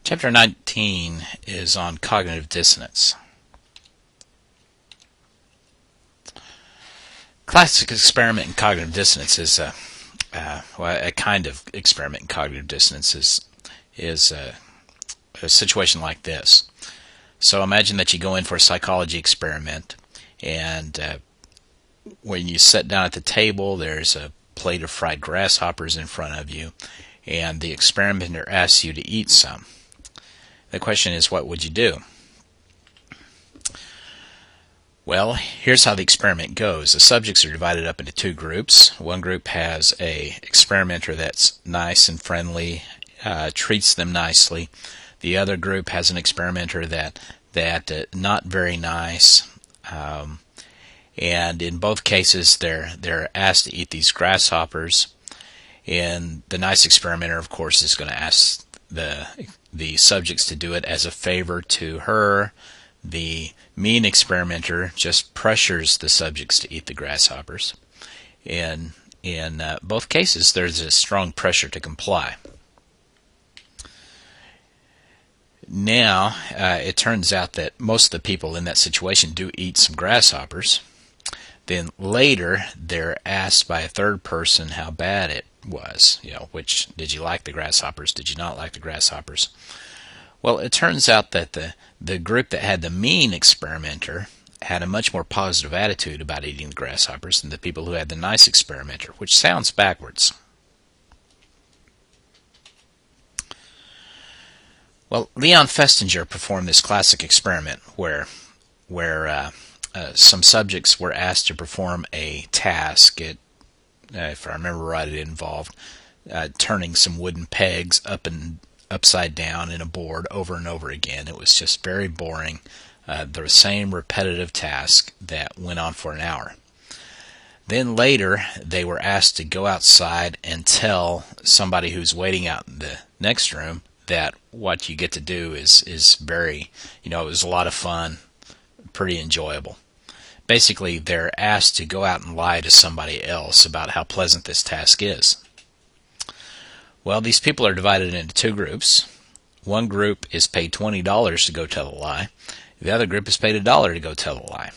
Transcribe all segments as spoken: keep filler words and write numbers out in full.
Chapter nineteen is on cognitive dissonance. Classic experiment in cognitive dissonance is a, uh, well, a kind of experiment in cognitive dissonance is, is a, a situation like this. So imagine that you go in for a psychology experiment, and uh, when you sit down at the table, there's a plate of fried grasshoppers in front of you, and the experimenter asks you to eat some. The question is, what would you do? Well, here's how the experiment goes. The subjects are divided up into two groups. One group has a experimenter that's nice and friendly, uh, treats them nicely. The other group has an experimenter that that uh, not very nice. Um, and in both cases, they're they're asked to eat these grasshoppers. And the nice experimenter, of course, is going to ask the the subjects to do it as a favor to her. The mean experimenter just pressures the subjects to eat the grasshoppers. In in uh, both cases, there's a strong pressure to comply. Now, uh, it turns out that most of the people in that situation do eat some grasshoppers. Then later, they're asked by a third person how bad it was. You know, which, did you like the grasshoppers? Did you not like the grasshoppers? Well, it turns out that the, the group that had the mean experimenter had a much more positive attitude about eating the grasshoppers than the people who had the nice experimenter, which sounds backwards. Well, Leon Festinger performed this classic experiment where, where uh, uh, some subjects were asked to perform a task. It, uh, if I remember right, it involved uh, turning some wooden pegs up and upside down in a board over and over again. It was just very boring. Uh, the same repetitive task that went on for an hour. Then later, they were asked to go outside and tell somebody who's waiting out in the next room that what you get to do is, is very, you know, it was a lot of fun, pretty enjoyable. Basically, they're asked to go out and lie to somebody else about how pleasant this task is. Well, these people are divided into two groups. One group is paid twenty dollars to go tell a lie. The other group is paid a dollar to go tell a lie.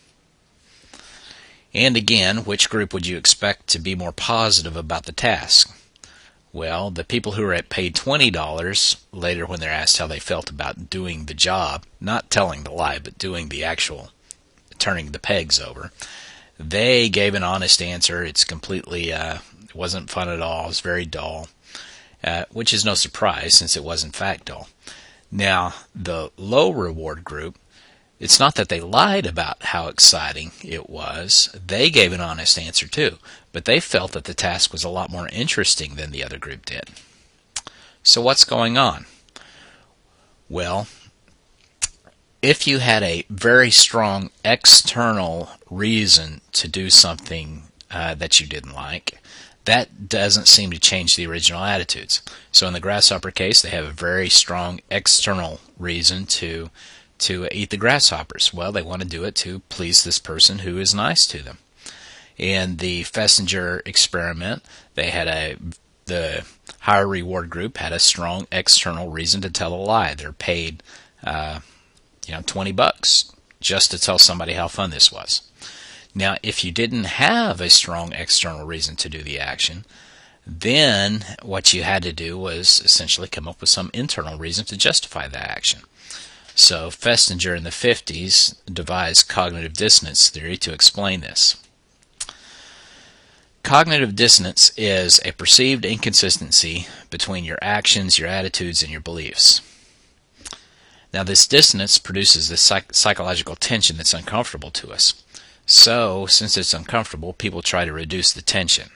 And again, which group would you expect to be more positive about the task? Well, the people who are paid twenty dollars, later when they're asked how they felt about doing the job, not telling the lie, but doing the actual turning the pegs over, they gave an honest answer. It's completely, uh, it wasn't fun at all. It was very dull. Uh, which is no surprise since it was in fact dull. Now, the low reward group, it's not that they lied about how exciting it was. They gave an honest answer too, but they felt that the task was a lot more interesting than the other group did. So what's going on? Well, if you had a very strong external reason to do something uh, that you didn't like, that doesn't seem to change the original attitudes. So in the grasshopper case, they have a very strong external reason to to eat the grasshoppers. Well, they want to do it to please this person who is nice to them. In the Festinger experiment, they had a the higher reward group had a strong external reason to tell a lie. They're paid, uh, you know, twenty bucks just to tell somebody how fun this was. Now, if you didn't have a strong external reason to do the action, then what you had to do was essentially come up with some internal reason to justify that action. So Festinger in the fifties devised cognitive dissonance theory to explain this. Cognitive dissonance is a perceived inconsistency between your actions, your attitudes, and your beliefs. Now, this dissonance produces this psych- psychological tension that's uncomfortable to us. So, since it's uncomfortable, people try to reduce the tension.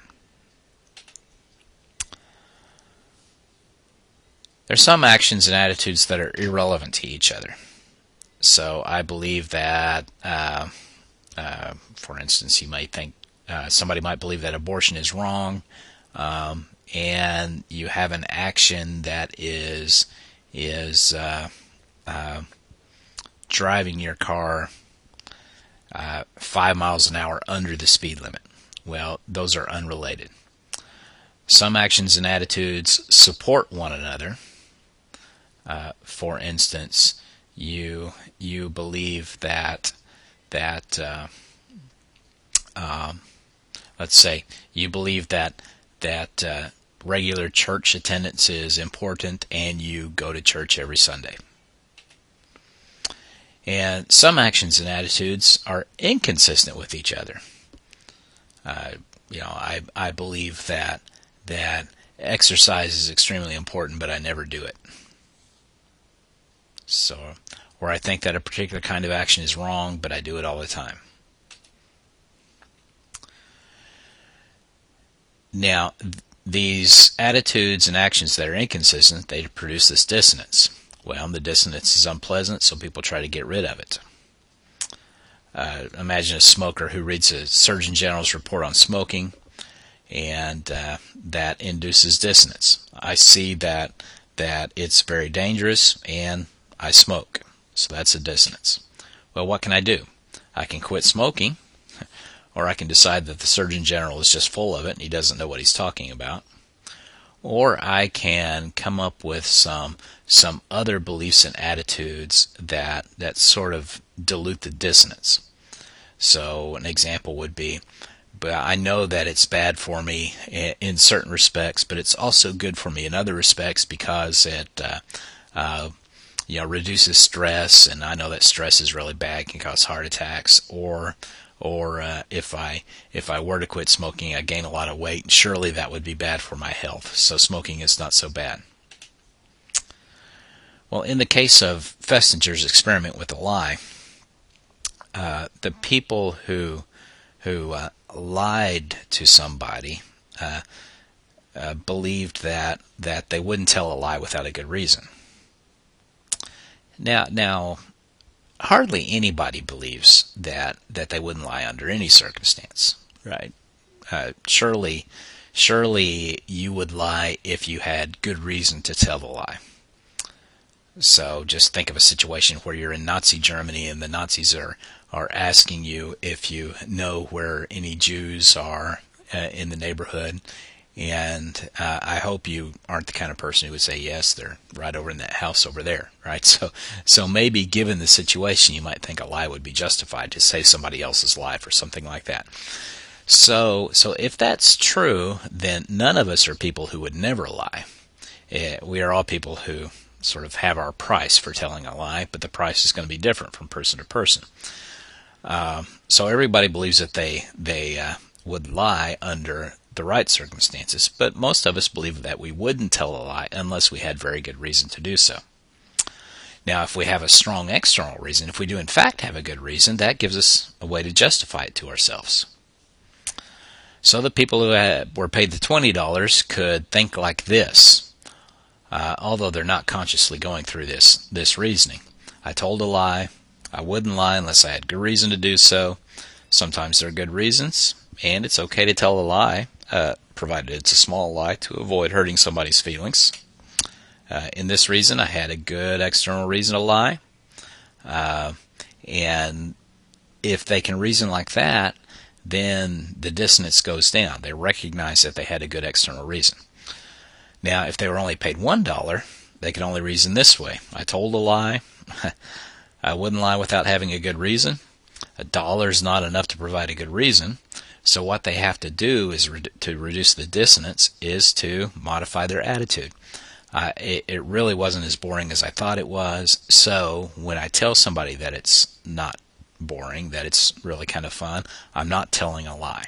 There are some actions and attitudes that are irrelevant to each other. So, I believe that, uh, uh, for instance, you might think uh, somebody might believe that abortion is wrong, um, and you have an action that is is uh, uh, driving your car Uh, five miles an hour under the speed limit. Well, those are unrelated. Some actions and attitudes support one another. Uh, for instance, you you believe that that uh, um, let's say you believe that that uh, regular church attendance is important, and you go to church every Sunday. And some actions and attitudes are inconsistent with each other. Uh, you know, I I believe that that exercise is extremely important, but I never do it. So, or I think that a particular kind of action is wrong, but I do it all the time. Now, th- these attitudes and actions that are inconsistent, they produce this dissonance. Well, the dissonance is unpleasant, so people try to get rid of it. Uh, imagine a smoker who reads a Surgeon General's report on smoking, and uh, that induces dissonance. I see that that it's very dangerous, and I smoke, so that's a dissonance. Well, what can I do? I can quit smoking, or I can decide that the Surgeon General is just full of it and he doesn't know what he's talking about. Or I can come up with some some other beliefs and attitudes that that sort of dilute the dissonance. So an example would be, but I know that it's bad for me in certain respects, but it's also good for me in other respects because it uh, uh, you know reduces stress, and I know that stress is really bad, can cause heart attacks. Or Or uh, if I if I were to quit smoking, I gain a lot of weight, and surely that would be bad for my health. So smoking is not so bad. Well, in the case of Festinger's experiment with the lie, uh, the people who who uh, lied to somebody uh, uh, believed that that they wouldn't tell a lie without a good reason. Now, now. Hardly anybody believes that, that they wouldn't lie under any circumstance, right? Uh, surely, surely you would lie if you had good reason to tell the lie. So just think of a situation where you're in Nazi Germany and the Nazis are, are asking you if you know where any Jews are uh, in the neighborhood. And uh, I hope you aren't the kind of person who would say, yes, they're right over in that house over there, right? So so maybe given the situation, you might think a lie would be justified to save somebody else's life or something like that. So so if that's true, then none of us are people who would never lie. Uh, we are all people who sort of have our price for telling a lie, but the price is going to be different from person to person. Uh, so everybody believes that they, they uh, would lie under the right circumstances, but most of us believe that we wouldn't tell a lie unless we had very good reason to do so. Now, if we have a strong external reason, if we do in fact have a good reason, that gives us a way to justify it to ourselves. So the people who had, were paid the twenty dollars could think like this, uh, although they're not consciously going through this, this reasoning. I told a lie. I wouldn't lie unless I had good reason to do so. Sometimes there are good reasons, and it's okay to tell a lie, uh, provided it's a small lie, to avoid hurting somebody's feelings. Uh, in this reason, I had a good external reason to lie. Uh, and if they can reason like that, then the dissonance goes down. They recognize that they had a good external reason. Now, if they were only paid one dollar, they could only reason this way. I told a lie. I wouldn't lie without having a good reason. A dollar is not enough to provide a good reason. So what they have to do is re- to reduce the dissonance is to modify their attitude. Uh, it, it really wasn't as boring as I thought it was. So when I tell somebody that it's not boring, that it's really kind of fun, I'm not telling a lie.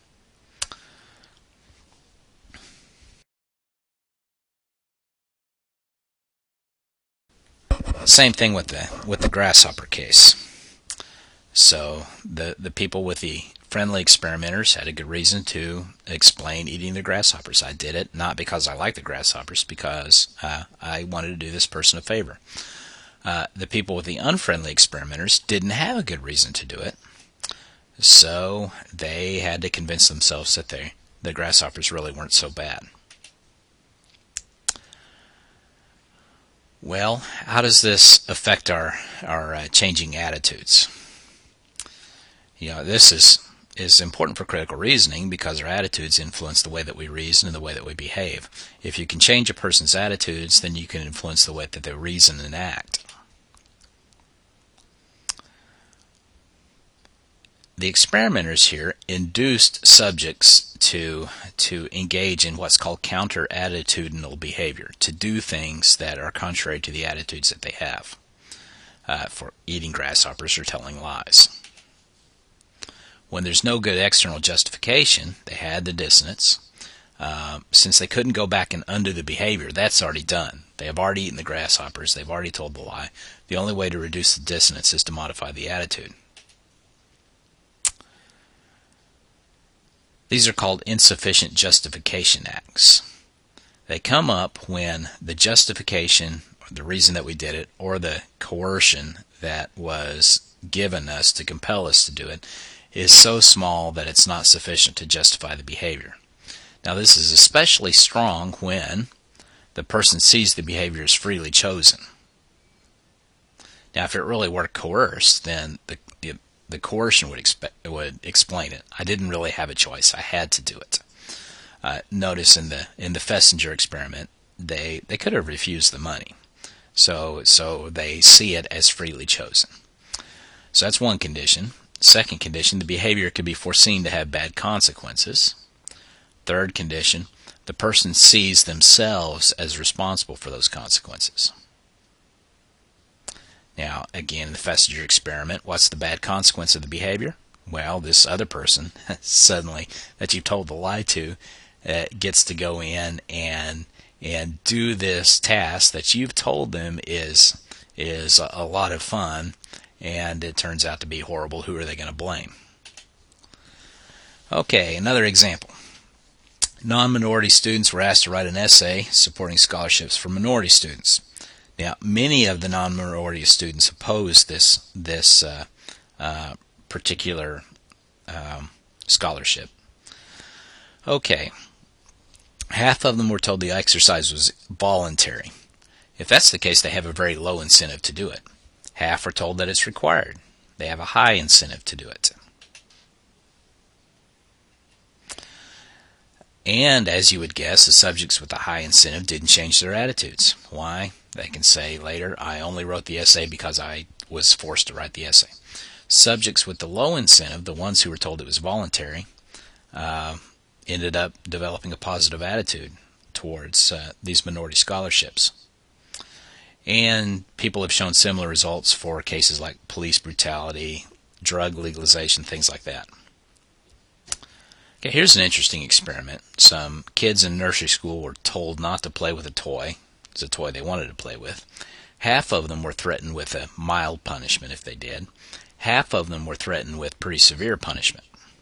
Same thing with the with the grasshopper case. So the the people with the friendly experimenters had a good reason to explain eating the grasshoppers. I did it not because I like the grasshoppers, because uh, I wanted to do this person a favor. Uh, the people with the unfriendly experimenters didn't have a good reason to do it, so they had to convince themselves that they, the grasshoppers really weren't so bad. Well, how does this affect our our uh, changing attitudes? You know, this is is important for critical reasoning because our attitudes influence the way that we reason and the way that we behave. If you can change a person's attitudes, then you can influence the way that they reason and act. The experimenters here induced subjects to, to engage in what's called counter-attitudinal behavior, to do things that are contrary to the attitudes that they have, uh, for eating grasshoppers or telling lies. When there's no good external justification, they had the dissonance. Uh, since they couldn't go back and undo the behavior, that's already done. They have already eaten the grasshoppers. They've already told the lie. The only way to reduce the dissonance is to modify the attitude. These are called insufficient justification acts. They come up when the justification, or the reason that we did it, or the coercion that was given us to compel us to do it, is so small that it's not sufficient to justify the behavior. Now, this is especially strong when the person sees the behavior as freely chosen. Now, if it really were coerced, then the the, the coercion would, expe- would explain it. I didn't really have a choice. I had to do it. Uh, notice in the in the Fessinger experiment, they they could have refused the money. So so they see it as freely chosen. So that's one condition. Second condition, the behavior could be foreseen to have bad consequences. Third condition, the person sees themselves as responsible for those consequences. Now, again, in the Fessinger experiment, what's the bad consequence of the behavior? Well, this other person, suddenly, that you've told the lie to, uh, gets to go in and and do this task that you've told them is is a, a lot of fun, and it turns out to be horrible. Who are they going to blame? Okay, another example. Non-minority students were asked to write an essay supporting scholarships for minority students. Now, many of the non-minority students opposed this this uh, uh, particular um, scholarship. Okay, half of them were told the exercise was voluntary. If that's the case, they have a very low incentive to do it. Half are told that it's required. They have a high incentive to do it. And as you would guess, the subjects with the high incentive didn't change their attitudes. Why? They can say later, I only wrote the essay because I was forced to write the essay. Subjects with the low incentive, the ones who were told it was voluntary, uh, ended up developing a positive attitude towards uh, these minority scholarships. And people have shown similar results for cases like police brutality, drug legalization, things like that. Okay, here's an interesting experiment. Some kids in nursery school were told not to play with a toy. It's a toy they wanted to play with. Half of them were threatened with a mild punishment if they did. Half of them were threatened with pretty severe punishment.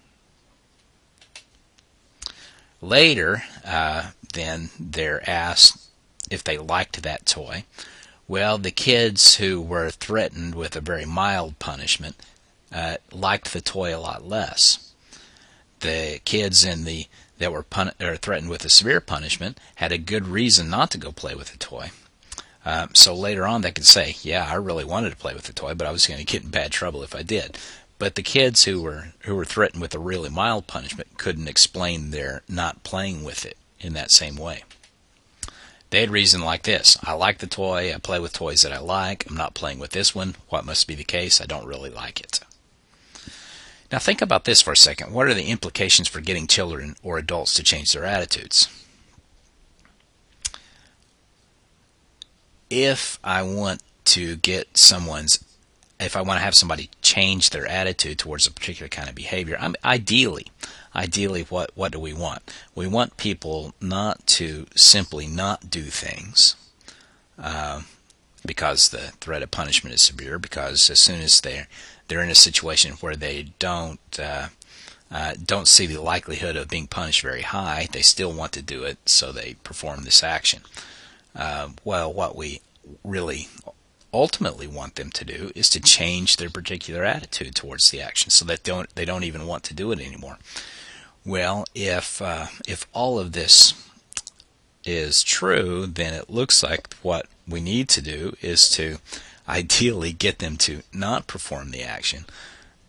Later, uh, then they're asked if they liked that toy. Well, the kids who were threatened with a very mild punishment uh, liked the toy a lot less. The kids in the that were pun- or threatened with a severe punishment had a good reason not to go play with the toy. Uh, so later on they could say, yeah, I really wanted to play with the toy, but I was going to get in bad trouble if I did. But the kids who were who were threatened with a really mild punishment couldn't explain their not playing with it in that same way. They had reason like this. I like the toy. I play with toys that I like. I'm not playing with this one. What must be the case? I don't really like it. Now think about this for a second. What are the implications for getting children or adults to change their attitudes? If I want to get someone's, if I want to have somebody change their attitude towards a particular kind of behavior, I'm ideally, ideally what, what do we want? We want people not to simply not do things uh, because the threat of punishment is severe, because as soon as they're they're in a situation where they don't uh, uh, don't see the likelihood of being punished very high, they still want to do it, so they perform this action. Uh, well, what we really ultimately want them to do is to change their particular attitude towards the action, so that don't they don't even want to do it anymore. Well, if uh, if all of this is true, then it looks like what we need to do is to ideally get them to not perform the action,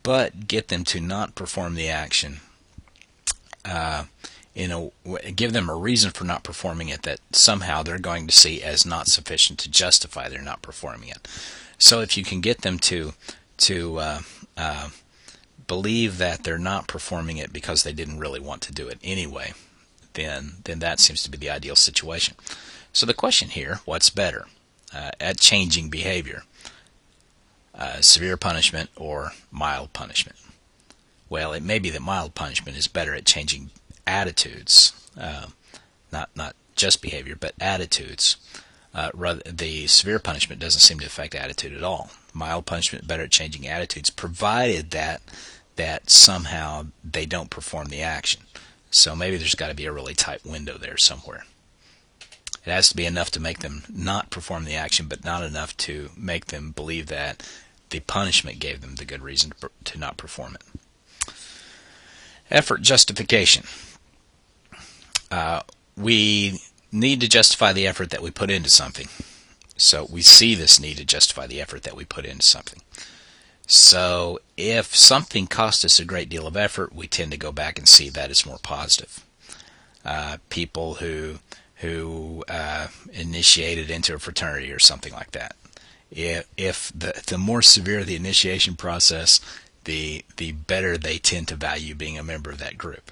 but get them to not perform the action. Uh, in a, give them a reason for not performing it that somehow they're going to see as not sufficient to justify their not performing it. So if you can get them to to uh, uh, believe that they're not performing it because they didn't really want to do it anyway, then then that seems to be the ideal situation. So the question here, what's better uh, at changing behavior? Uh, severe punishment or mild punishment? Well, it may be that mild punishment is better at changing attitudes, uh, not not just behavior, but attitudes. Uh, rather, the severe punishment doesn't seem to affect attitude at all. Mild punishment better at changing attitudes, provided that that somehow they don't perform the action. So maybe there's got to be a really tight window there somewhere. It has to be enough to make them not perform the action, but not enough to make them believe that the punishment gave them the good reason to, to not perform it. Effort justification. Uh, we need to justify the effort that we put into something. So we see this need to justify the effort that we put into something. So if something cost us a great deal of effort, we tend to go back and see that as more positive. Uh, people who who uh, initiated into a fraternity or something like that. If, if the the more severe the initiation process, the the better they tend to value being a member of that group.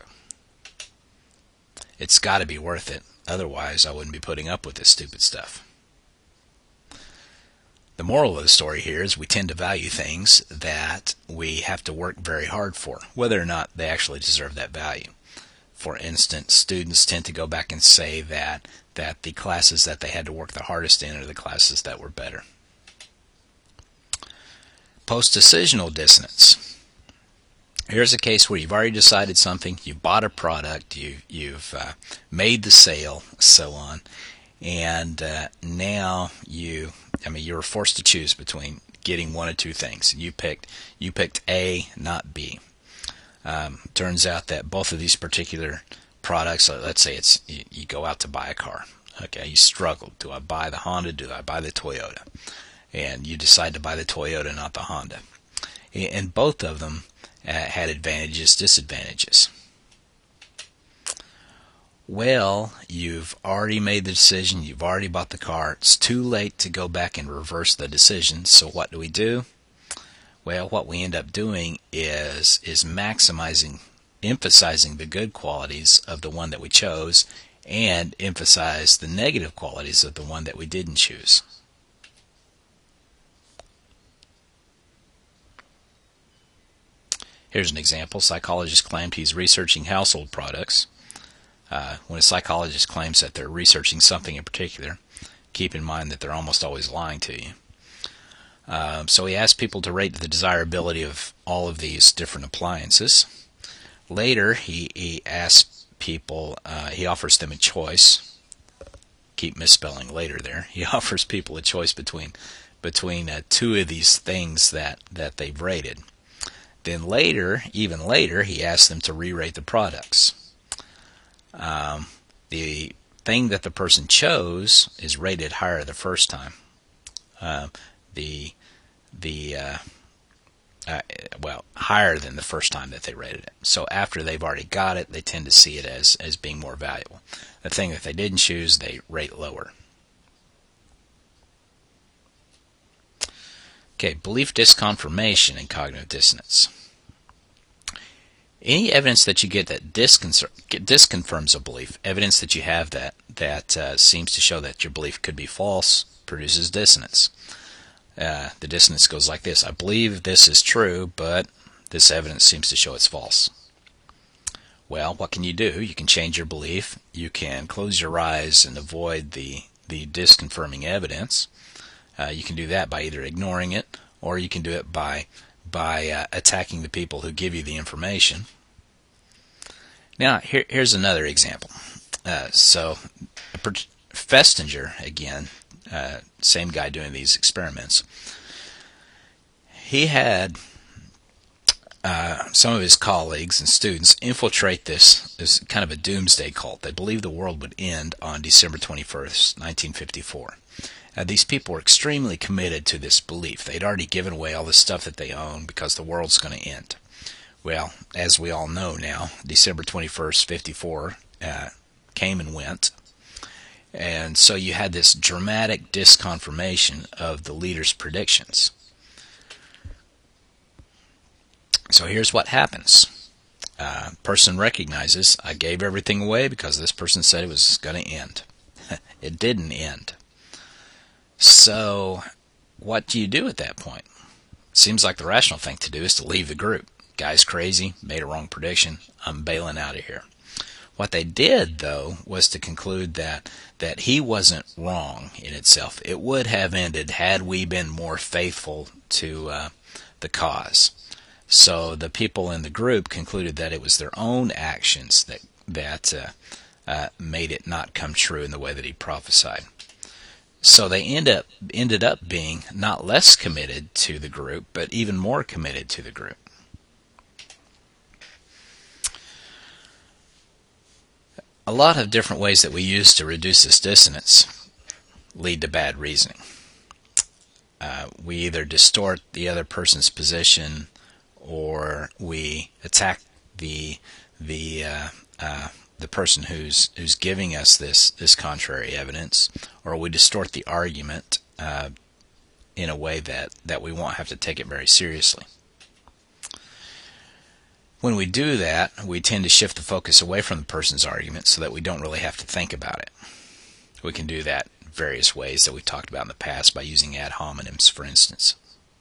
It's got to be worth it. Otherwise, I wouldn't be putting up with this stupid stuff. The moral of the story here is we tend to value things that we have to work very hard for, whether or not they actually deserve that value. For instance, students tend to go back and say that, that the classes that they had to work the hardest in are the classes that were better. Post-decisional dissonance. Here's a case where you've already decided something, you've bought a product, you, you've uh, made the sale, so on, and uh, now you, I mean, you were forced to choose between getting one of two things. You picked, you picked A, not B. Um, turns out that both of these particular products, let's say it's you, you go out to buy a car. Okay, you struggled. Do I buy the Honda? Do I buy the Toyota? And you decide to buy the Toyota, not the Honda. And both of them uh, had advantages, disadvantages. Well, you've already made the decision. You've already bought the car. It's too late to go back and reverse the decision. So what do we do? Well, what we end up doing is is maximizing, emphasizing the good qualities of the one that we chose and emphasize the negative qualities of the one that we didn't choose. Here's an example. Psychologist claimed he's researching household products. Uh, when a psychologist claims that they're researching something in particular, keep in mind that they're almost always lying to you. Um, so he asked people to rate the desirability of all of these different appliances. Later, he, he asks people, uh, he offers them a choice. Keep misspelling later there. He offers people a choice between between uh, two of these things that, that they've rated. Then later, even later, he asks them to re-rate the products. Um, the thing that the person chose is rated higher the first time. Uh, the the uh, uh, well higher than the first time that they rated it. So after they've already got it, they tend to see it as as being more valuable. The thing that they didn't choose, they rate lower. Okay, belief disconfirmation and cognitive dissonance. Any evidence that you get that disconfirms a belief, evidence that you have that that uh, seems to show that your belief could be false, produces dissonance. Uh, the dissonance goes like this: I believe this is true, but this evidence seems to show it's false. Well, what can you do? You can change your belief. You can close your eyes and avoid the, the disconfirming evidence. Uh, you can do that by either ignoring it, or you can do it by by uh, attacking the people who give you the information. Now, here, here's another example. Uh, so, Festinger, again, uh, same guy doing these experiments, he had uh, some of his colleagues and students infiltrate this, this kind of a doomsday cult. They believe the world would end on December twenty-first, nineteen fifty-four. Uh, these people were extremely committed to this belief. They'd already given away all the stuff that they own because the world's going to end. Well, as we all know now, December twenty-first, fifty-four uh, came and went. And so you had this dramatic disconfirmation of the leader's predictions. So here's what happens. Uh, person recognizes, I gave everything away because this person said it was going to end. It didn't end. So what do you do at that point? Seems like the rational thing to do is to leave the group. Guy's crazy, made a wrong prediction, I'm bailing out of here. What they did, though, was to conclude that, that he wasn't wrong in itself. It would have ended had we been more faithful to uh, the cause. So the people in the group concluded that it was their own actions that, that uh, uh, made it not come true in the way that he prophesied. So they end up, ended up being not less committed to the group, but even more committed to the group. A lot of different ways that we use to reduce this dissonance lead to bad reasoning. Uh, we either distort the other person's position, or we attack the the uh, uh, the person who's who's giving us this this contrary evidence, or we distort the argument uh, in a way that that we won't have to take it very seriously. When we do that, we tend to shift the focus away from the person's argument so that we don't really have to think about it. We can do that in various ways that we've talked about in the past by using ad hominems, for instance.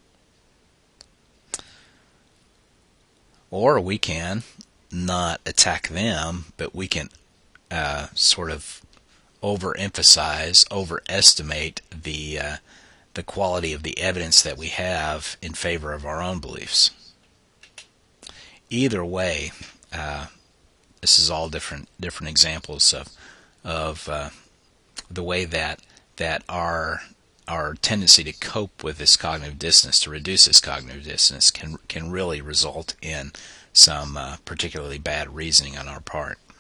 Or we can not attack them, but we can uh, sort of overemphasize, overestimate the uh, the quality of the evidence that we have in favor of our own beliefs. Either way, uh, this is all different different examples of of uh, the way that that our our tendency to cope with this cognitive dissonance, to reduce this cognitive dissonance, can can really result in some uh, particularly bad reasoning on our part.